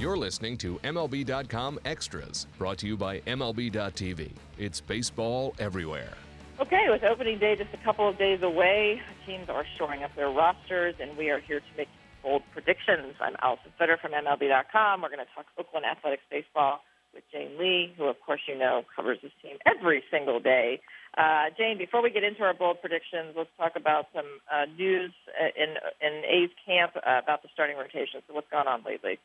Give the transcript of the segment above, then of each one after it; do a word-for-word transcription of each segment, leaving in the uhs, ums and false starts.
You're listening to M L B dot com Extras, brought to you by M L B dot T V. It's baseball everywhere. Okay, with opening day just a couple of days away, teams are shoring up their rosters, and we are here to make bold predictions. I'm Allison Fitter from M L B dot com. We're going to talk Oakland Athletics baseball with Jane Lee, who, of course, you know, covers this team every single day. Uh, Jane, before we get into our bold predictions, let's talk about some uh, news in in A's camp uh, about the starting rotation. So what's gone on lately?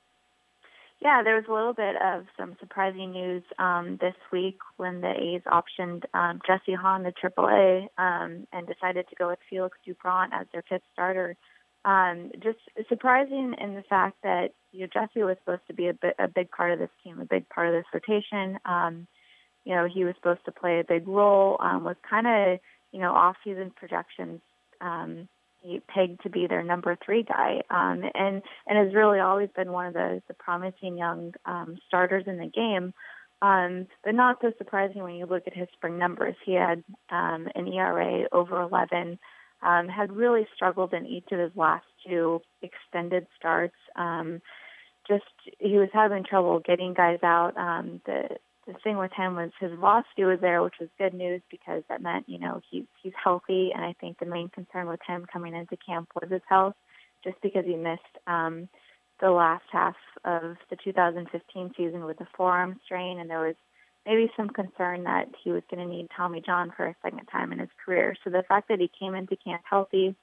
Yeah, there was a little bit of some surprising news um, this week when the A's optioned um, Jesse Hahn to triple A um, and decided to go with Felix Dupont as their fifth starter. Um, just surprising in the fact that you know, Jesse was supposed to be a, bit, a big part of this team, a big part of this rotation. Um, you know, he was supposed to play a big role, um, was kind of, you know, off-season projections um He pegged to be their number three guy, um, and and has really always been one of the, the promising young um, starters in the game. Um, but not so surprising when you look at his spring numbers. He had um, an E R A over eleven, um, had really struggled in each of his last two extended starts. Um, just he was having trouble getting guys out. Um, the The thing with him was his velocity was there, which was good news because that meant, you know, he, he's healthy. And I think the main concern with him coming into camp was his health, just because he missed um, the last half of the two thousand fifteen season with a forearm strain. And there was maybe some concern that he was going to need Tommy John for a second time in his career. So the fact that he came into camp healthy,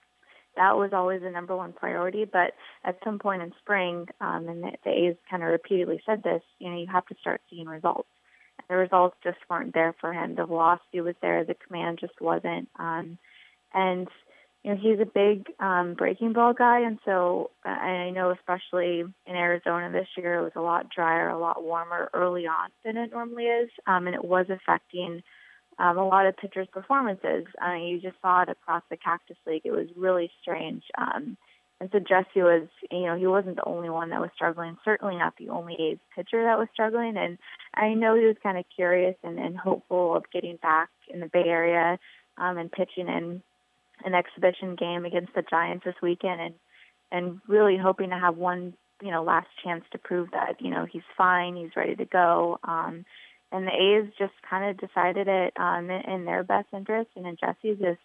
that was always the number one priority. But at some point in spring, um, and the, the A's kind of repeatedly said this, you know, you have to start seeing results. And the results just weren't there for him. The velocity was there. The command just wasn't. Um, and, you know, he's a big um, breaking ball guy. And so uh, I know especially in Arizona this year, it was a lot drier, a lot warmer early on than it normally is. Um, and it was affecting Um, a lot of pitchers' performances. Uh, you just saw it across the Cactus League. It was really strange. Um, and so Jesse was, you know, he wasn't the only one that was struggling, certainly not the only A's pitcher that was struggling. And I know he was kind of curious and, and hopeful of getting back in the Bay Area um, and pitching in an exhibition game against the Giants this weekend and, and really hoping to have one, you know, last chance to prove that, you know, he's fine, he's ready to go. Um, And the A's just kind of decided it um, in their best interest, and in Jesse's, if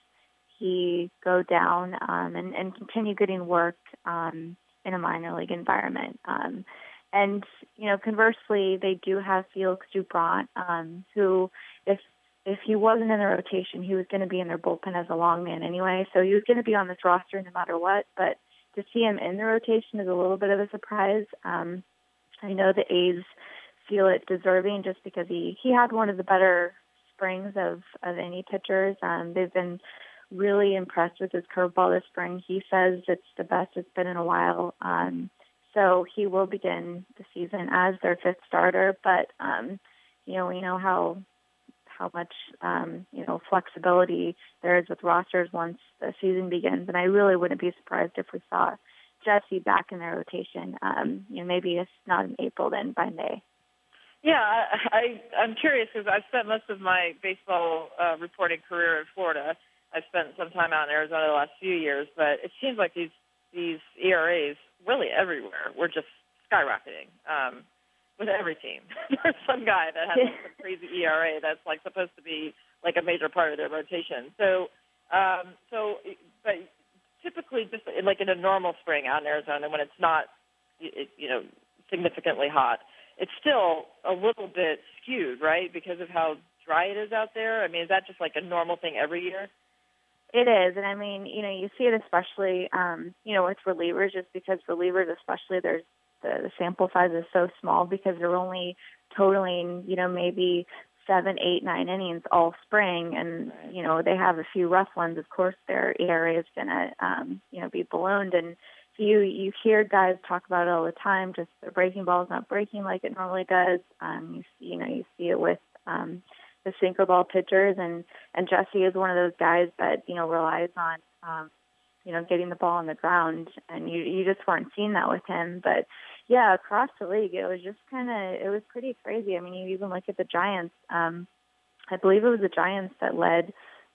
he go down um, and, and continue getting work um, in a minor league environment. Um, and, you know, conversely, they do have Felix Dupont, um, who, if if he wasn't in the rotation, he was going to be in their bullpen as a long man anyway. So he was going to be on this roster no matter what. But to see him in the rotation is a little bit of a surprise. Um, I know the A's feel it deserving just because he, he had one of the better springs of, of any pitchers. Um, they've been really impressed with his curveball this spring. He says it's the best it's been in a while. Um, so he will begin the season as their fifth starter. But, um, you know, we know how how much, um, you know, flexibility there is with rosters once the season begins. And I really wouldn't be surprised if we saw Jesse back in their rotation. Um, you know, maybe it's not in April, then by May. Yeah, I, I, I'm curious because I've spent most of my baseball uh, reporting career in Florida. I've spent some time out in Arizona the last few years, but it seems like these these E R As really everywhere were just skyrocketing um, with every team. There's some guy that has like, some crazy E R A that's like supposed to be like a major part of their rotation. So, um, so, but typically, just like in a normal spring out in Arizona when it's not, you know, significantly hot, it's still a little bit skewed, right, because of how dry it is out there? I mean, is that just like a normal thing every year? It is, and I mean, you know, you see it especially, um, you know, with relievers, just because relievers, especially, there's the, the sample size is so small because they're only totaling, you know, maybe seven, eight, nine innings all spring, and right. you know, they have a few rough ones. Of course, their E R A is going to, um, you know, be ballooned, and You you hear guys talk about it all the time. Just the breaking ball is not breaking like it normally does. Um, you see, you know, you see it with um, the sinker ball pitchers, and and Jesse is one of those guys that you know relies on um, you know getting the ball on the ground, and you you just weren't seeing that with him. But yeah, across the league, it was just kind of it was pretty crazy. I mean, you even look at the Giants. Um, I believe it was the Giants that led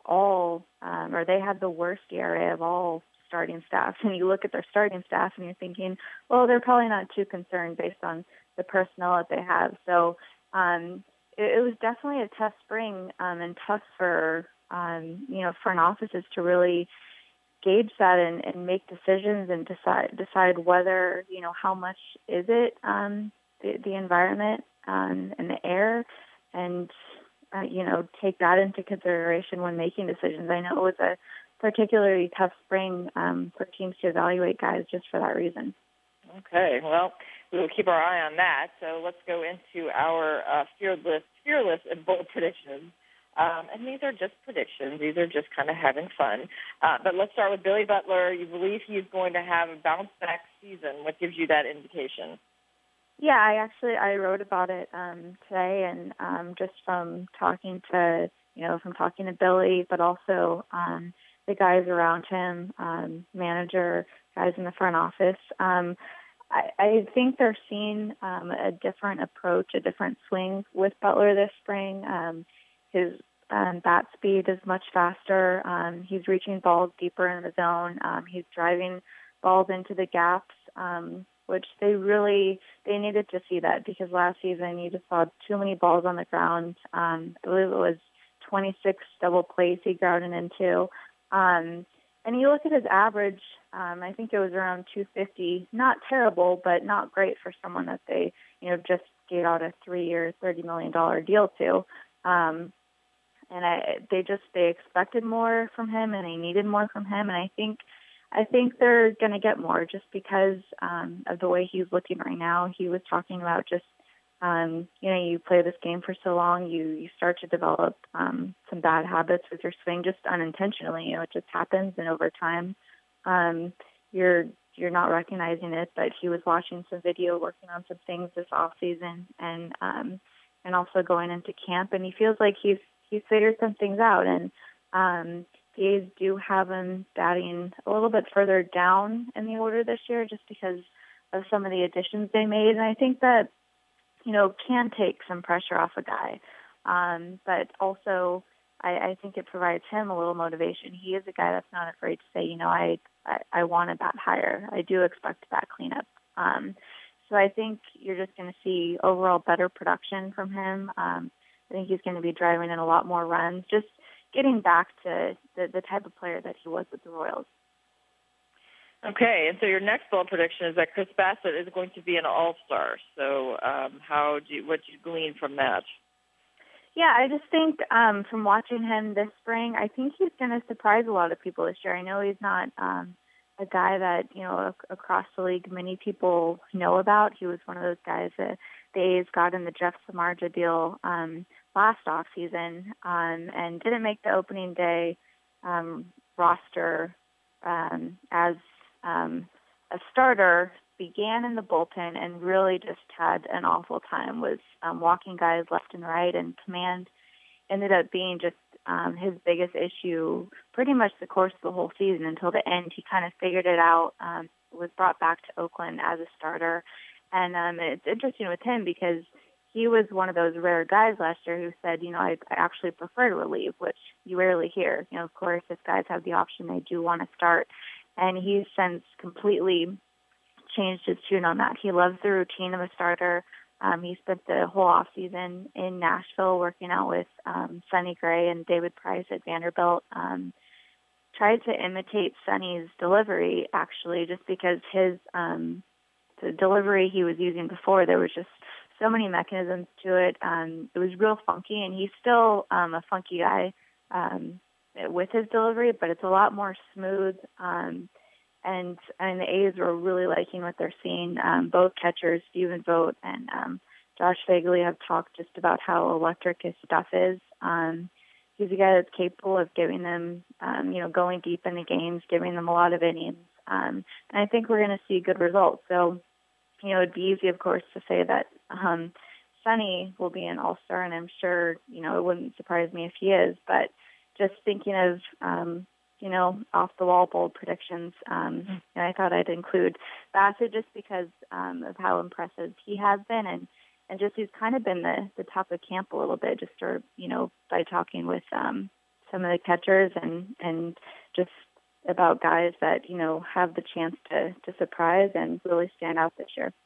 all, um, or they had the worst E R A of all starting staffs. And you look at their starting staff and you're thinking, well, they're probably not too concerned based on the personnel that they have. So um, it, it was definitely a tough spring um, and tough for, um, you know, front offices to really gauge that and, and make decisions and decide decide whether, you know, how much is it um, the, the environment um, and the air, and uh, you know, take that into consideration when making decisions. I know it was a particularly tough spring um, for teams to evaluate guys just for that reason. Okay, well, we will keep our eye on that. So let's go into our uh, fearless, fearless and bold predictions. Um, and these are just predictions. These are just kind of having fun. Uh, but let's start with Billy Butler. You believe he's going to have a bounce-back season. What gives you that indication? Yeah, I actually I wrote about it um, today, and um, just from talking to you know from talking to Billy, but also um, the guys around him, um, manager, guys in the front office. Um, I, I think they're seeing um, a different approach, a different swing with Butler this spring. Um, his um, bat speed is much faster. Um, he's reaching balls deeper in the zone. Um, he's driving balls into the gaps. Um, which they really, they needed to see that, because last season you just saw too many balls on the ground. Um, I believe it was twenty-six double plays he grounded into. Um, and you look at his average, um, I think it was around two fifty. Not terrible, but not great for someone that they, you know, just gave out a three-year, thirty million dollars deal to. Um, and I, they just, they expected more from him, and they needed more from him. And I think I think they're going to get more just because um, of the way he's looking right now. He was talking about just, um, you know, you play this game for so long, you, you start to develop um, some bad habits with your swing just unintentionally. You know, it just happens, and over time, um, you're you're not recognizing it. But he was watching some video, working on some things this off season, and um, and also going into camp, and he feels like he's he's figured some things out. And um, the A's do have him batting a little bit further down in the order this year just because of some of the additions they made. And I think that, you know, can take some pressure off a guy. Um, but also, I, I think it provides him a little motivation. He is a guy that's not afraid to say, you know, I, I, I want to bat higher. I do expect bat cleanup. Um, so I think you're just going to see overall better production from him. Um, I think he's going to be driving in a lot more runs, just getting back to the, the type of player that he was with the Royals. Okay, and so your next bold prediction is that Chris Bassitt is going to be an all-star. So um, how do you, what do you glean from that? Yeah, I just think um, from watching him this spring, I think he's going to surprise a lot of people this year. I know he's not um, a guy that, you know, ac- across the league many people know about. He was one of those guys that the A's got in the Jeff Samardzija deal um, last offseason um, and didn't make the opening day um, roster um, as um, a starter, began in the bullpen and really just had an awful time, was um, walking guys left and right, and command ended up being just um, his biggest issue pretty much the course of the whole season until the end. He kind of figured it out, um, was brought back to Oakland as a starter. And um, it's interesting with him because he was one of those rare guys last year who said, you know, I, I actually prefer to relieve, which you rarely hear. You know, of course, if guys have the option, they do want to start. And he's since completely changed his tune on that. He loves the routine of a starter. Um, he spent the whole off season in Nashville working out with um, Sonny Gray and David Price at Vanderbilt. Um, tried to imitate Sonny's delivery, actually, just because his um, the delivery he was using before, there was just so many mechanisms to it. Um, it was real funky, and he's still um, a funky guy um, with his delivery, but it's a lot more smooth. Um, And and the A's were really liking what they're seeing. Um, both catchers, Stephen Vogt and um, Josh Phegley, have talked just about how electric his stuff is. Um, he's a guy that's capable of giving them, um, you know, going deep in the games, giving them a lot of innings. Um, and I think we're going to see good results. So, you know, it'd be easy, of course, to say that um, Sonny will be an all-star, and I'm sure, you know, it wouldn't surprise me if he is. But just thinking of um, you know, off-the-wall bold predictions. Um, and I thought I'd include Bassitt just because um, of how impressive he has been, and, and just he's kind of been the, the top of camp a little bit, just sort of, you know, by talking with um, some of the catchers and, and just about guys that, you know, have the chance to, to surprise and really stand out this year.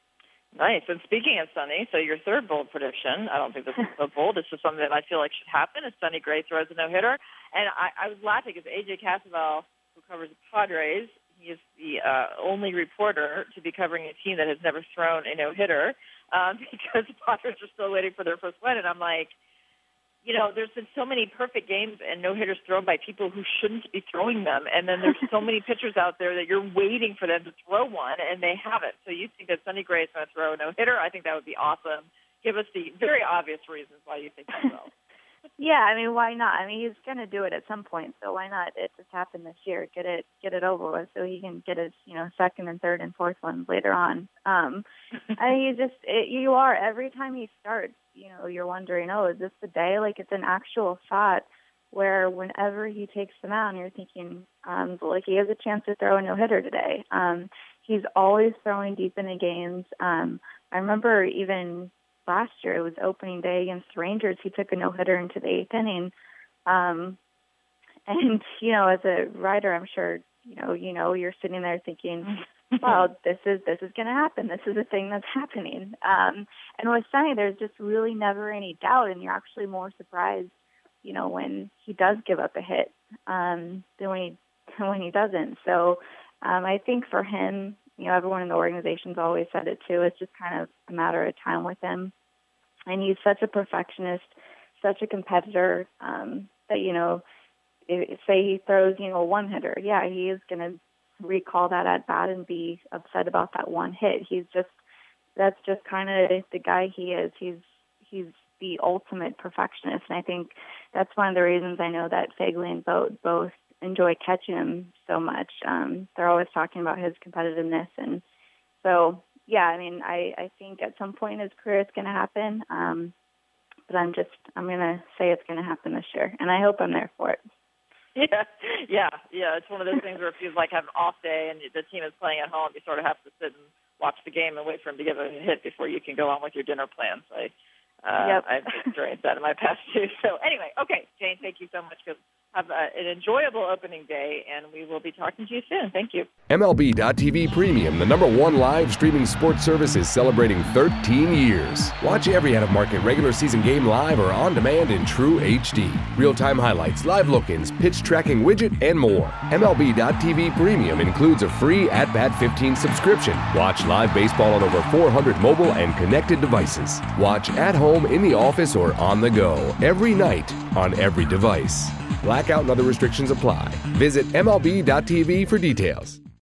Nice. And speaking of Sonny, so your third bold prediction, I don't think this is so bold. This is something that I feel like should happen, is Sonny Gray throws a no-hitter. And I, I was laughing because A J Cassavell, who covers the Padres, he is the uh, only reporter to be covering a team that has never thrown a no-hitter um, because the Padres are still waiting for their first win. And I'm like, you know, there's been so many perfect games and no-hitters thrown by people who shouldn't be throwing them. And then there's so many pitchers out there that you're waiting for them to throw one, and they haven't. So you think that Sonny Gray is going to throw a no-hitter? I think that would be awesome. Give us the very obvious reasons why you think that will. Yeah, I mean, why not? I mean, he's going to do it at some point, so why not? It just happened this year. Get it, get it over with, so he can get his, you know, second and third and fourth ones later on. Um, I mean, you just, it, you are every time he starts. You know, you're wondering, oh, is this the day? Like, it's an actual thought where whenever he takes the mound, you're thinking, um, like he has a chance to throw a no hitter today. Um, he's always throwing deep in the games. Um, I remember even last year, it was opening day against the Rangers. He took a no-hitter into the eighth inning. Um, and, you know, as a writer, I'm sure, you know, you know, you're sitting there thinking, wow, this is, this is going to happen. This is a thing that's happening. Um, and with Sonny, there's just really never any doubt. And you're actually more surprised, you know, when he does give up a hit, um, than when he, when he doesn't. So, um, I think for him, you know, everyone in the organization's always said it too. It's just kind of a matter of time with him. And he's such a perfectionist, such a competitor, um, that, you know, if, say he throws, you know, a one-hitter, yeah, he is going to recall that at bat and be upset about that one hit. He's just, that's just kind of the guy he is. He's, he's the ultimate perfectionist. And I think that's one of the reasons I know that Phegley and Vogt both enjoy catching him so much. Um, they're always talking about his competitiveness. And so, yeah, I mean, I, I think at some point in his career it's going to happen. Um, but I'm just, I'm going to say it's going to happen this year. And I hope I'm there for it. Yeah, yeah, yeah. It's one of those things where if you like have an off day and the team is playing at home, you sort of have to sit and watch the game and wait for him to give a hit before you can go on with your dinner plans. I, uh, yep. I've experienced that in my past too. So anyway, okay, Jane, thank you so much. Have a, an enjoyable opening day, and we will be talking to you soon. Thank you. M L B dot T V Premium, the number one live streaming sports service, is celebrating thirteen years. Watch every out-of-market regular season game live or on demand in true H D. Real-time highlights, live look-ins, pitch tracking widget, and more. M L B dot T V Premium includes a free At Bat fifteen subscription. Watch live baseball on over four hundred mobile and connected devices. Watch at home, in the office, or on the go every night on every device. Blackout and other restrictions apply. Visit M L B dot T V for details.